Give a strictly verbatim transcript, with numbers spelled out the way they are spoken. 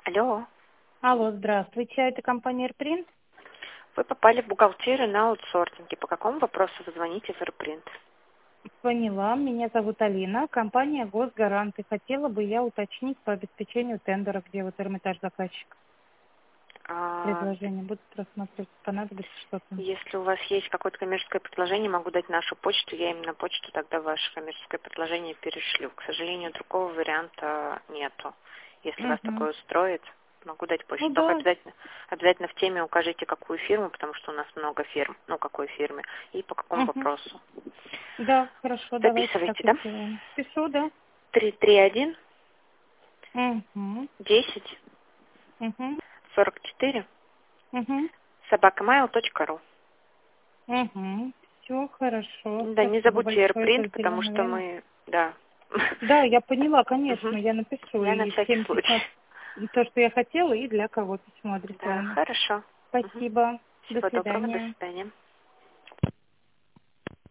Алло, Алло, здравствуйте, а это компания AirPrint? вы попали в бухгалтерию на аутсорсинге. По какому вопросу вы звоните в AirPrint? Поняла, меня зовут Алина, компания Госгаранты. Хотела бы я уточнить по обеспечению тендера, где вот Эрмитаж заказчик. А, Предложение будут рассматривать, понадобится что-то. если у вас есть какое-то коммерческое предложение, могу дать нашу почту, я им на почту тогда ваше коммерческое предложение перешлю. К сожалению, другого варианта нету. Если вас Угу. такое устроит, могу дать почту. Ну Только да, обязательно, обязательно в теме укажите, какую фирму, потому что у нас много фирм, ну, какой фирме, и по какому угу. вопросу. Да, хорошо, давайте так Записывайте, и да? сделаем. Пишу, да? три три один Угу. десять Угу. сорок четыре Угу. собакамайл точка ру. Угу. Все хорошо. Да, не Спасибо забудьте большое за AirPrint, потому уделенное что время. мы, да. Да, я поняла, конечно, Мгм. я напишу Я на и всякий всем случай. письмо, то, что я хотела, и для кого письмо Да, адресовано. хорошо. Мгм. Спасибо. До Всего доброго, до свидания. свидания.